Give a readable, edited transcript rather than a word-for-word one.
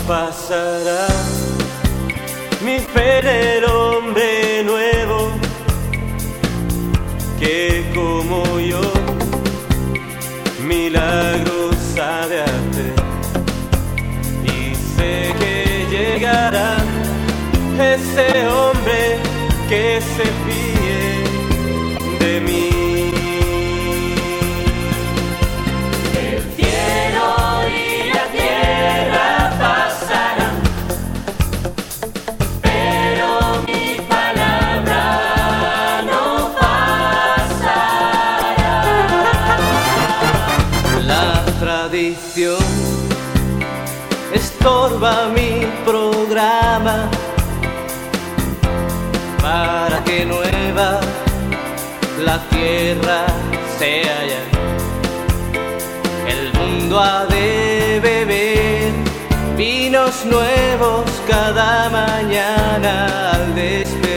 pasará mi fe en el hombre nuevo que como yo milagros sabe hacer, y sé que llegará ese hombre que se fíe de mí. El cielo y la tierra pasarán, pero mi palabra no pasará. La tradición estorba mi programa para que nueva la tierra sea ya. El mundo ha de beber vinos nuevos cada mañana al despertar.